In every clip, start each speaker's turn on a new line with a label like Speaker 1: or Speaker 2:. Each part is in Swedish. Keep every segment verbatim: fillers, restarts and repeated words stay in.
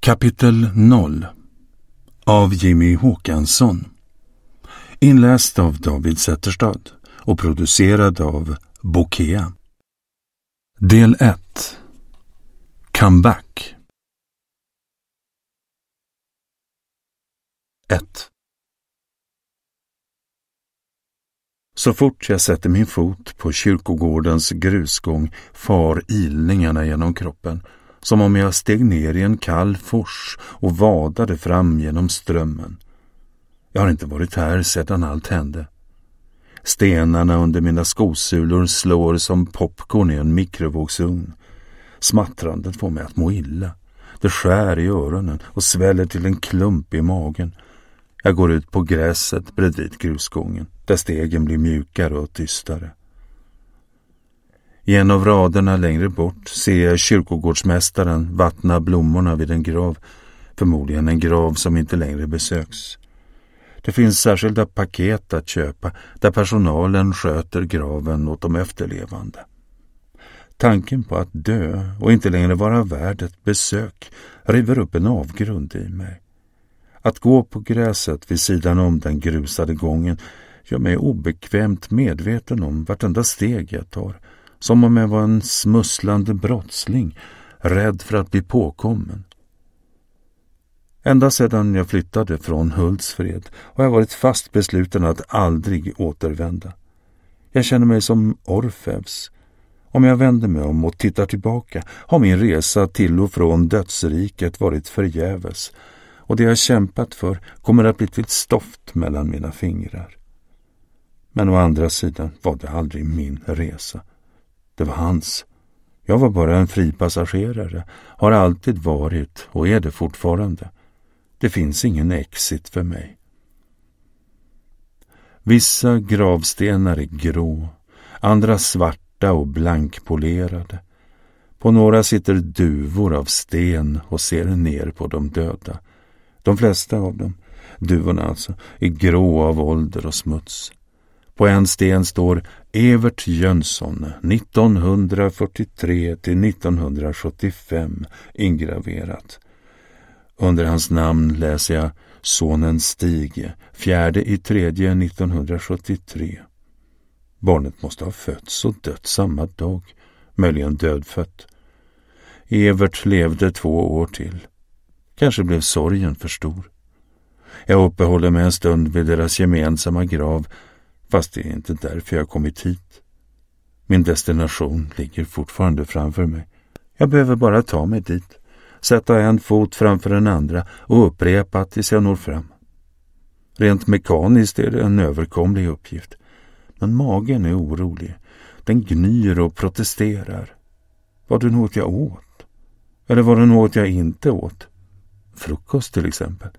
Speaker 1: Kapitel noll av Jimmy Håkansson. Inläst av David Zetterstad och producerad av Bokea. Del ett. Comeback. ett. Så fort jag sätter min fot på kyrkogårdens grusgång far ilningarna genom kroppen, som om jag steg ner i en kall fors och vadade fram genom strömmen. Jag har inte varit här sedan allt hände. Stenarna under mina skosulor slår som popcorn i en mikrovågsugn. Smattrandet får mig att må illa. Det skär i öronen och sväller till en klump i magen. Jag går ut på gräset bredvid grusgången, där stegen blir mjukare och tystare. I en av raderna längre bort ser jag kyrkogårdsmästaren vattna blommorna vid en grav, förmodligen en grav som inte längre besöks. Det finns särskilda paket att köpa där personalen sköter graven åt de efterlevande. Tanken på att dö och inte längre vara värd ett besök river upp en avgrund i mig. Att gå på gräset vid sidan om den grusade gången gör mig obekvämt medveten om vartenda steg jag tar, som om jag var en smusslande brottsling, rädd för att bli påkommen. Ända sedan jag flyttade från Hultsfred har jag varit fast besluten att aldrig återvända. Jag känner mig som Orfeus. Om jag vänder mig om och tittar tillbaka har min resa till och från dödsriket varit förgäves, och det jag kämpat för kommer att bli till stoft mellan mina fingrar. Men å andra sidan var det aldrig min resa. Det var hans. Jag var bara en fri passagerare, har alltid varit och är det fortfarande. Det finns ingen exit för mig. Vissa gravstenar är grå, andra svarta och blankpolerade. På några sitter duvor av sten och ser ner på de döda. De flesta av dem, duvorna alltså, är grå av ålder och smuts. På en sten står Evert Jönsson nittonhundrafyrtiotre till nittonhundrasjuttiofem ingraverat. Under hans namn läser jag sonen Stig, fjärde i tredje nittonhundrasjuttiotre. Barnet måste ha fötts och dött samma dag, möjligen dödfött. Evert levde två år till. Kanske blev sorgen för stor. Jag uppehåller mig en stund vid deras gemensamma grav, fast det är inte därför jag kommit hit. Min destination ligger fortfarande framför mig. Jag behöver bara ta mig dit, sätta en fot framför den andra och upprepa tills jag når fram. Rent mekaniskt är det en överkomlig uppgift. Men magen är orolig. Den gnyr och protesterar. Var det något jag åt? Eller var det något jag inte åt? Frukost till exempel.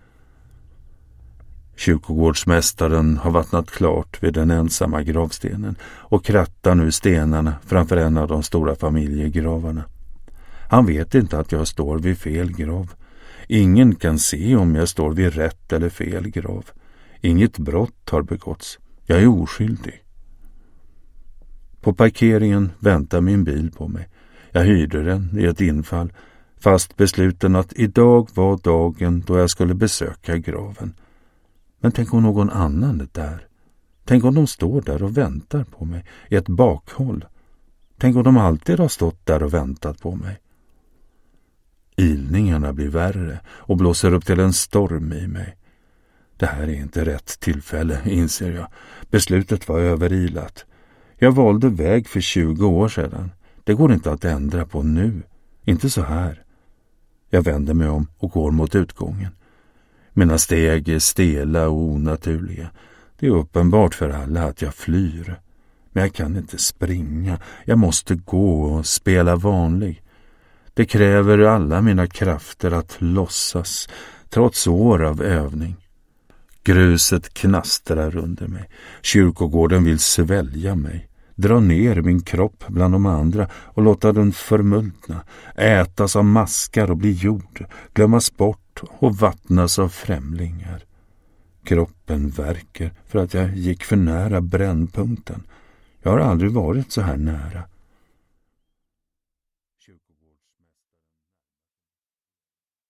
Speaker 1: Kyrkogårdsmästaren har vattnat klart vid den ensamma gravstenen och krattar nu stenarna framför en av de stora familjegravarna. Han vet inte att jag står vid fel grav. Ingen kan se om jag står vid rätt eller fel grav. Inget brott har begåtts. Jag är oskyldig. På parkeringen väntar min bil på mig. Jag hyrde den i ett infall, fast besluten att idag var dagen då jag skulle besöka graven. Men tänk om någon annan är där. Tänk om de står där och väntar på mig i ett bakhåll. Tänk om de alltid har stått där och väntat på mig. Ilningarna blir värre och blåser upp till en storm i mig. Det här är inte rätt tillfälle, inser jag. Beslutet var överilat. Jag valde väg för tjugo år sedan. Det går inte att ändra på nu. Inte så här. Jag vänder mig om och går mot utgången. Mina steg är stela och onaturliga. Det är uppenbart för alla att jag flyr. Men jag kan inte springa. Jag måste gå och spela vanlig. Det kräver alla mina krafter att låtsas, trots år av övning. Gruset knastrar under mig. Kyrkogården vill svälja mig. Dra ner min kropp bland de andra och låta den förmultna, ätas av maskar och bli jord, glömmas bort och vattnas av främlingar. Kroppen värker för att jag gick för nära brännpunkten. Jag har aldrig varit så här nära.